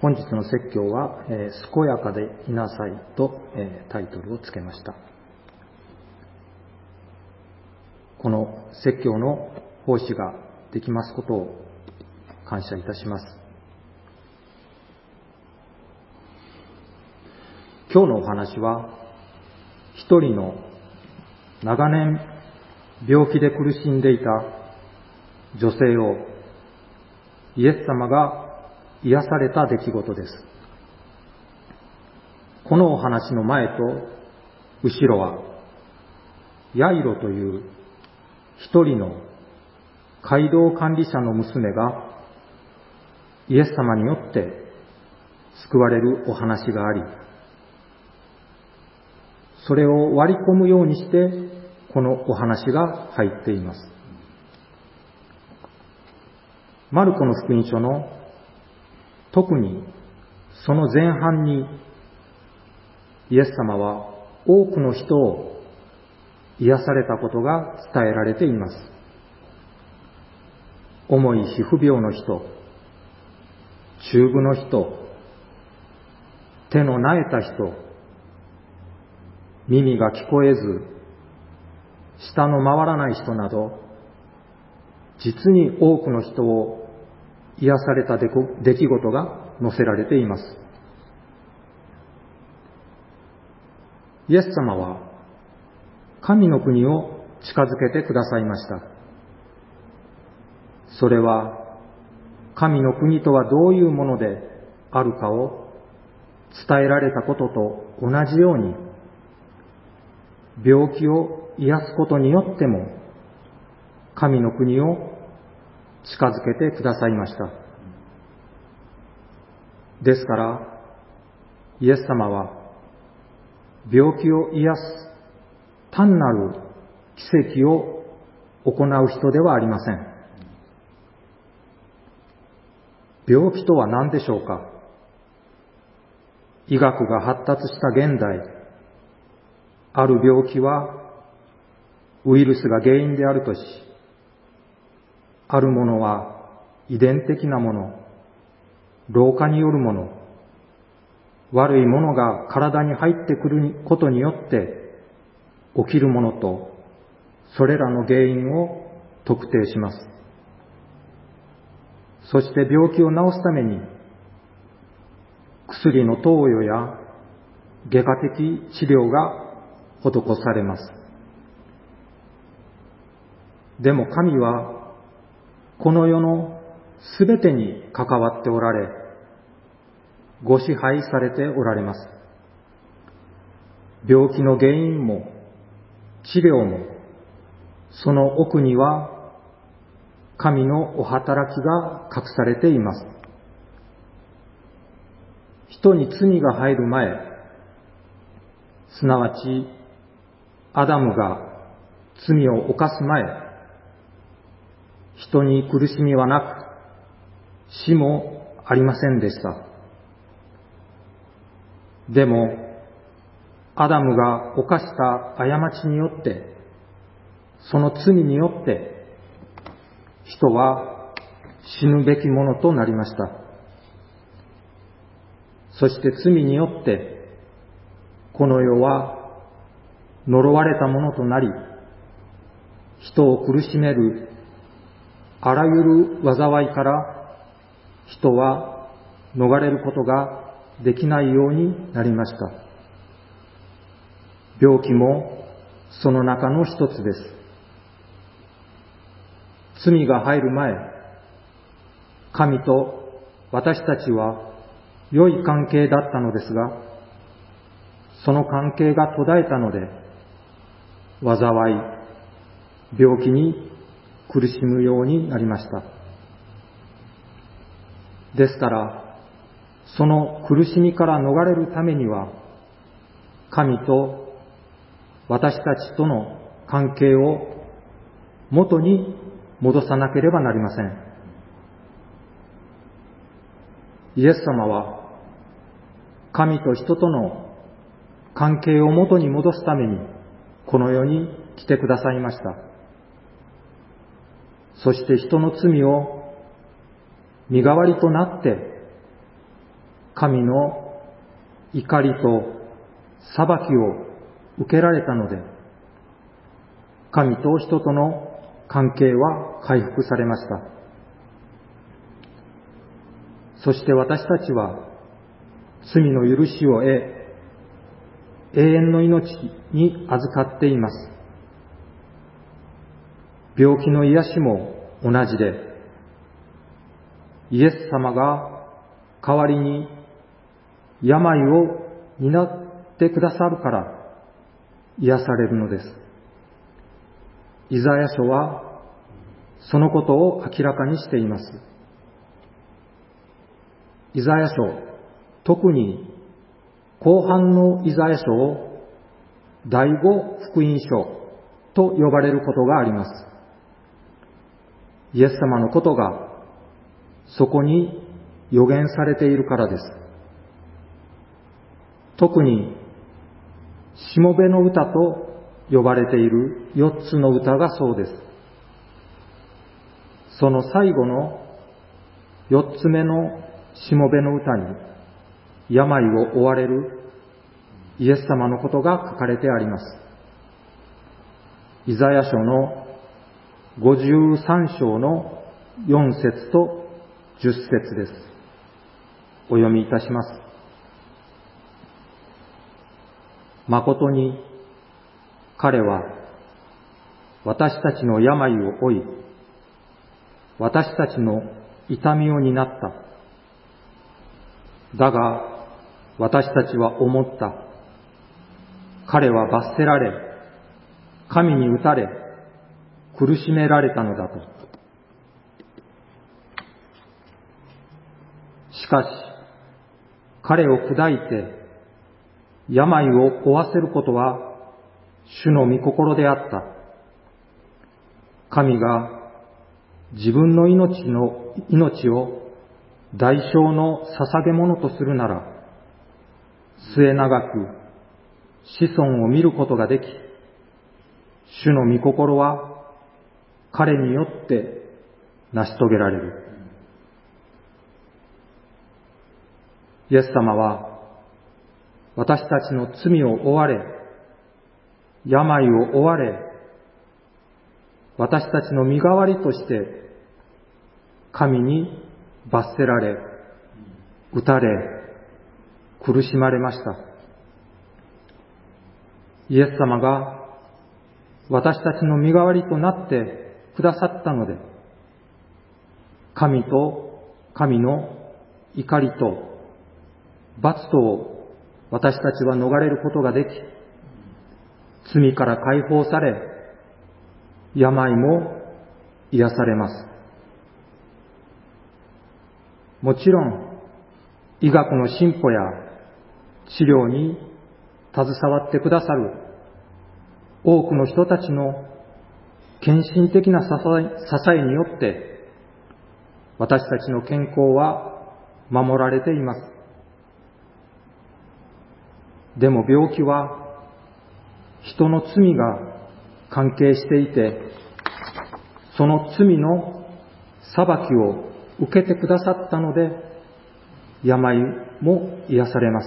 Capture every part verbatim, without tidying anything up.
本日の説教は、えー、健やかでいなさいと、えー、タイトルをつけました。この説教の奉仕ができますことを感謝いたします。今日のお話は、一人の長年病気で苦しんでいた女性をイエス様が癒された出来事です。このお話の前と後ろは、ヤイロという一人の街道管理者の娘がイエス様によって救われるお話があり、それを割り込むようにしてこのお話が入っています。マルコの福音書の特にその前半にイエス様は多くの人を癒されたことが伝えられています。重い皮膚病の人、チューブの人、手の萎えた人、耳が聞こえず舌の回らない人など、実に多くの人を癒された出来事が載せられています。イエス様は神の国を近づけてくださいました。それは神の国とはどういうものであるかを伝えられたことと同じように、病気を癒すことによっても神の国を近づけてくださいました。ですから、イエス様は病気を癒す単なる奇跡を行う人ではありません。病気とは何でしょうか。医学が発達した現代、ある病気はウイルスが原因であるとし、あるものは遺伝的なもの、老化によるもの、悪いものが体に入ってくることによって起きるものと、それらの原因を特定します。そして病気を治すために薬の投与や外科的治療が施されます。でも神はこの世のすべてに関わっておられ、ご支配されておられます。病気の原因も治療も、その奥には神のお働きが隠されています。人に罪が入る前、すなわちアダムが罪を犯す前、人に苦しみはなく、死もありませんでした。でも、アダムが犯した過ちによって、その罪によって、人は死ぬべきものとなりました。そして罪によって、この世は呪われたものとなり、人を苦しめるあらゆる災いから人は逃れることができないようになりました。病気もその中の一つです。罪が入る前、神と私たちは良い関係だったのですが、その関係が途絶えたので、災い、病気に苦しむようになりました。ですから、その苦しみから逃れるためには、神と私たちとの関係を元に戻さなければなりません。イエス様は、神と人との関係を元に戻すために、この世に来てくださいました。そして人の罪を身代わりとなって神の怒りと裁きを受けられたので、神と人との関係は回復されました。そして私たちは罪の許しを得、永遠の命に預かっています。病気の癒しも同じで、イエス様が代わりに病を担ってくださるから癒されるのです。イザヤ書はそのことを明らかにしています。イザヤ書、特に後半のイザヤ書を第五福音書と呼ばれることがあります。イエス様のことがそこに予言されているからです。特にしもべの歌と呼ばれている四つの歌がそうです。その最後の四つ目のしもべの歌に病を負われるイエス様のことが書かれてあります。イザヤ書のごじゅうさん章のよん節とじゅっ節です。お読みいたします。誠に彼は私たちの病を負い、私たちの痛みを担った。だが私たちは思った。彼は罰せられ、神に打たれ、苦しめられたのだと。しかし、彼を砕いて、病を負わせることは、主の御心であった。神が自分の命の、命を代償の捧げ物とするなら、末永く子孫を見ることができ、主の御心は彼によって成し遂げられる。イエス様は私たちの罪を負われ、病を負われ、私たちの身代わりとして神に罰せられ、打たれ、苦しまれました。イエス様が私たちの身代わりとなってくださったので、神と神の怒りと罰とを私たちは逃れることができ、罪から解放され、病も癒されます。もちろん、医学の進歩や治療に携わってくださる多くの人たちの献身的な支え、支えによって、私たちの健康は守られています。でも病気は人の罪が関係していて、その罪の裁きを受けてくださったので、病も癒されます。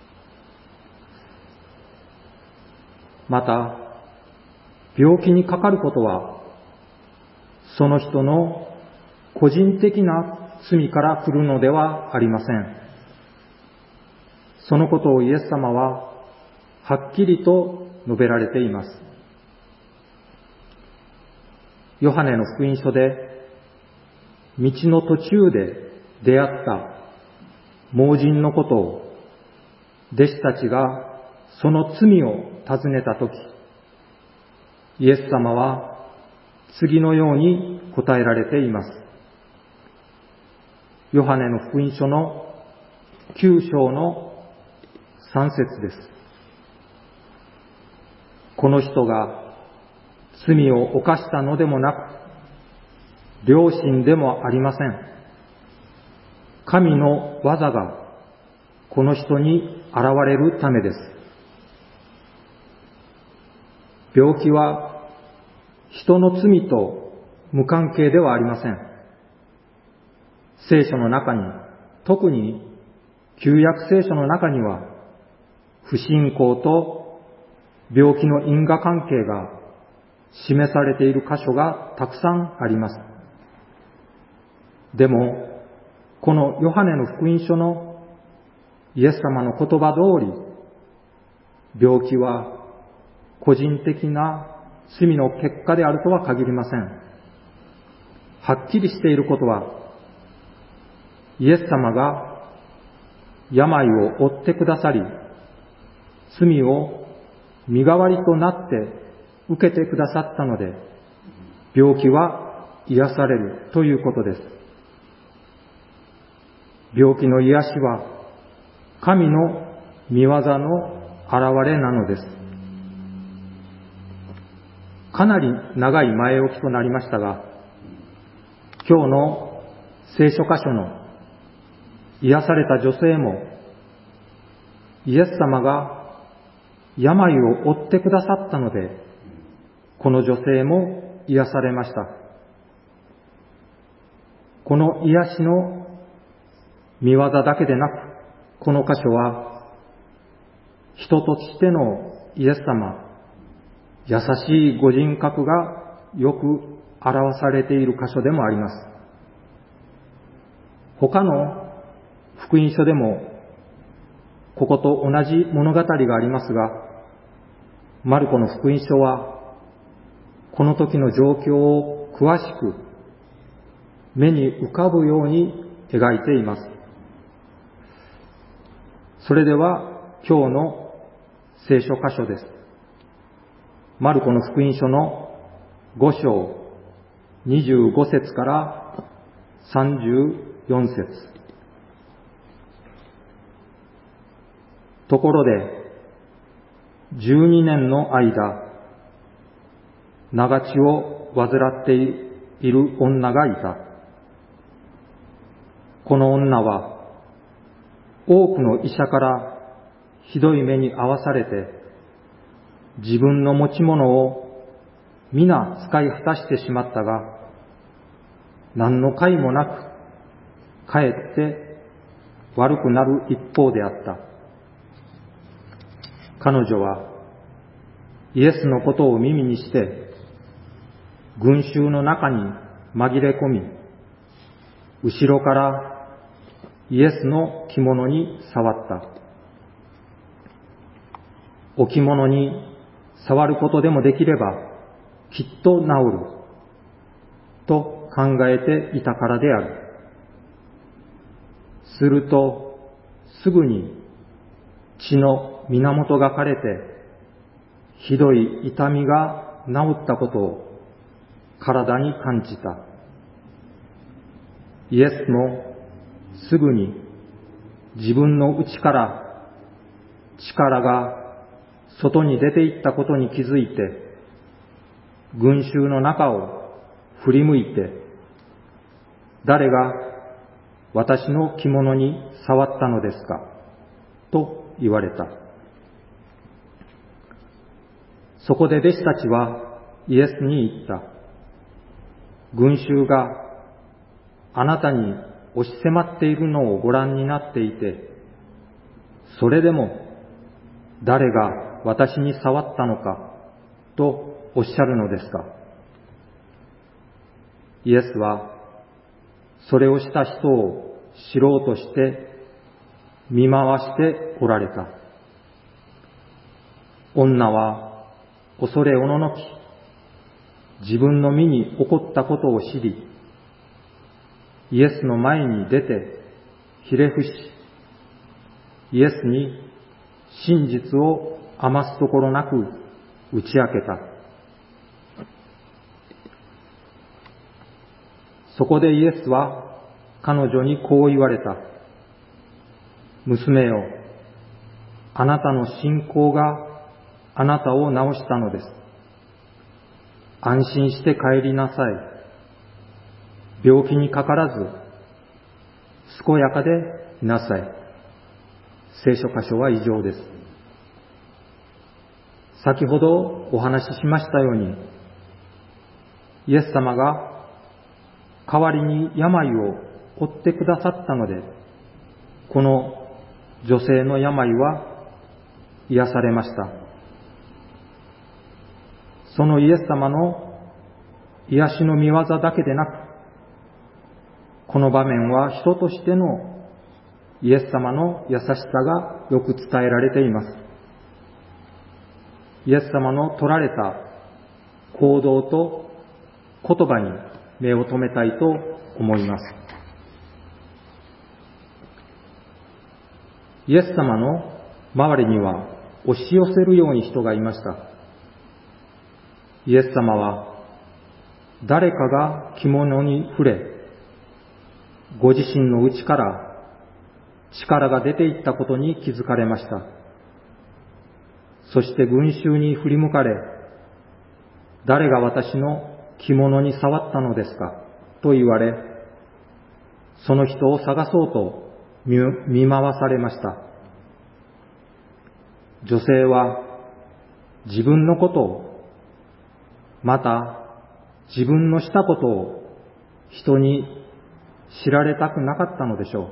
また、病気にかかることは、その人の個人的な罪から来るのではありません。そのことをイエス様ははっきりと述べられています。ヨハネの福音書で、道の途中で出会った盲人のことを、弟子たちがその罪を尋ねたとき、イエス様は次のように答えられています。ヨハネの福音書のきゅう章のさん節です。この人が罪を犯したのでもなく、良心でもありません。神の技がこの人に現れるためです。病気は人の罪と無関係ではありません。聖書の中に特に旧約聖書の中には、不信仰と病気の因果関係が示されている箇所がたくさんあります。でも、このヨハネの福音書のイエス様の言葉通り、病気は個人的な罪の結果であるとは限りません。はっきりしていることは、イエス様が病を負ってくださり、罪を身代わりとなって受けてくださったので、病気は癒されるということです。病気の癒しは神の御業の現れなのです。かなり長い前置きとなりましたが、今日の聖書箇所の癒された女性も、イエス様が病を負ってくださったので、この女性も癒されました。この癒しの御業だけでなく、この箇所は人としてのイエス様、優しいご人格がよく表されている箇所でもあります。他の福音書でもここと同じ物語がありますが、マルコの福音書はこの時の状況を詳しく目に浮かぶように描いています。それでは今日の聖書箇所です。マルコの福音書のご章にじゅうご節からさんじゅうよん節。ところで、じゅうにねんの間、長血を患っている女がいた。この女は、多くの医者からひどい目に遭わされて、自分の持ち物を皆使い果たしてしまったが、何の甲斐もなく、かえって悪くなる一方であった。彼女はイエスのことを耳にして、群衆の中に紛れ込み、後ろからイエスの着物に触った。お着物に触ることでもできればきっと治ると考えていたからである。するとすぐに血の源が枯れてひどい痛みが治ったことを体に感じた。イエスもすぐに自分の内から力が外に出ていったことに気づいて、群衆の中を振り向いて、誰が私の着物に触ったのですかと言われた。そこで弟子たちはイエスに言った。群衆があなたに押し迫っているのをご覧になっていて、それでも誰が私に触ったのかとおっしゃるのですか。イエスはそれをした人を知ろうとして見回しておられた。女は恐れおののき、自分の身に起こったことを知り、イエスの前に出てひれ伏し、イエスに真実を余すところなく打ち明けた。そこでイエスは彼女にこう言われた。娘よ、あなたの信仰があなたを治したのです。安心して帰りなさい。病気にかからず、健やかでいなさい。聖書箇所は以上です。先ほどお話ししましたように、イエス様が代わりに病を負ってくださったので、この女性の病は癒されました。そのイエス様の癒しの御業だけでなく、この場面は人としてのイエス様の優しさがよく伝えられています。イエス様の取られた行動と言葉に目を留めたいと思います。イエス様の周りには押し寄せるように人がいました。イエス様は誰かが着物に触れ、ご自身の内から力が出ていったことに気づかれました。そして群衆に振り向かれ、誰が私の着物に触ったのですかと言われ、その人を探そうと見回されました。女性は自分のことを、また自分のしたことを人に知られたくなかったのでしょ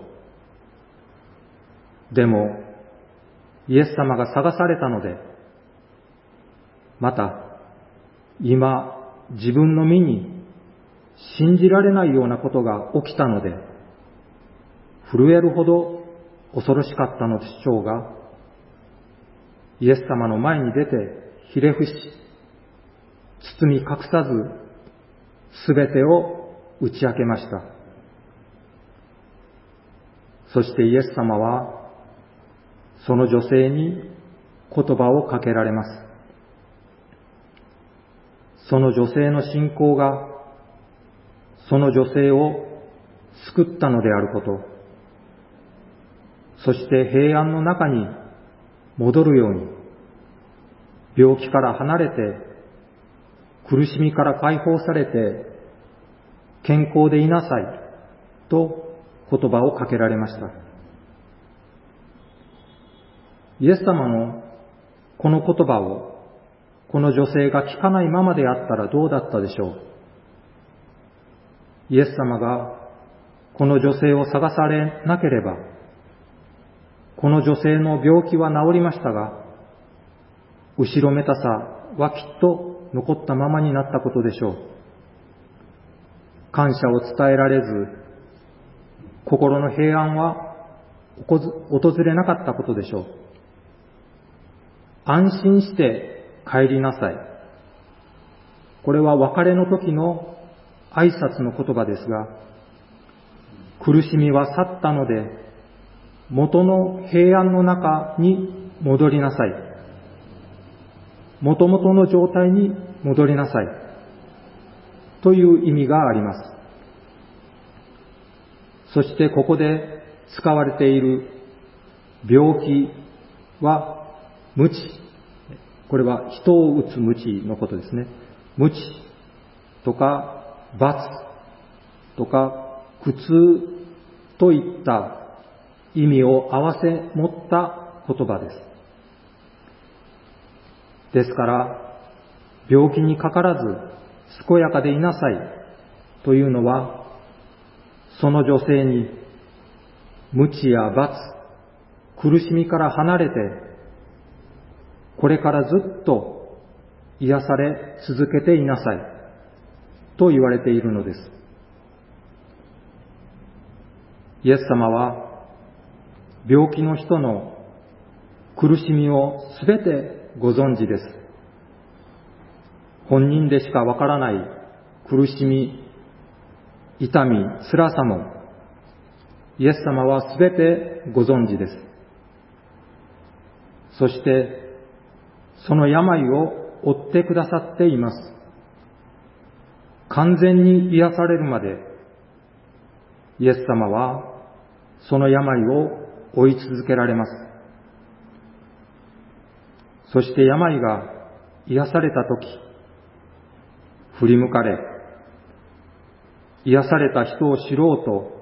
う。でもイエス様が探されたので、また今自分の身に信じられないようなことが起きたので、震えるほど恐ろしかったのでしょうが、イエス様の前に出てひれ伏し、包み隠さずすべてを打ち明けました。そしてイエス様はその女性に言葉をかけられます。その女性の信仰がその女性を救ったのであること、そして平安の中に戻るように、病気から離れて苦しみから解放されて健康でいなさいと言葉をかけられました。イエス様のこの言葉をこの女性が聞かないままであったらどうだったでしょう。イエス様がこの女性を探されなければ、この女性の病気は治りましたが、後ろめたさはきっと残ったままになったことでしょう。感謝を伝えられず、心の平安は訪れなかったことでしょう。安心して帰りなさい。これは別れの時の挨拶の言葉ですが、苦しみは去ったので、元の平安の中に戻りなさい。元々の状態に戻りなさい。という意味があります。そしてここで使われている病気は無知。これは人を打つ無知のことですね。無知とか罰とか苦痛といった意味を合わせ持った言葉です。ですから、病気にかからず健やかでいなさいというのは、その女性に無知や罰、苦しみから離れて、これからずっと癒され続けていなさいと言われているのです。イエス様は病気の人の苦しみをすべてご存知です。本人でしかわからない苦しみ、痛み、辛さもイエス様はすべてご存知です。そしてその病を負ってくださっています。完全に癒されるまでイエス様はその病を追い続けられます。そして病が癒されたとき、振り向かれ、癒された人を知ろうと、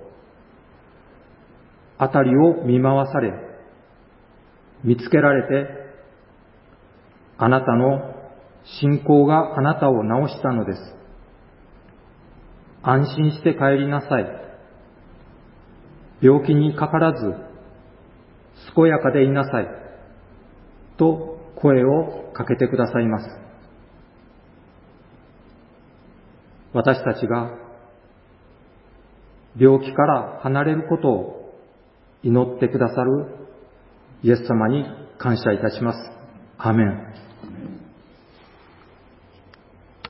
あたりを見回され、見つけられて、あなたの信仰があなたを治したのです。安心して帰りなさい。病気にかからず、 健やかでいなさいと声をかけてくださいます。私たちが病気から離れることを祈ってくださるイエス様に感謝いたします。アーメン。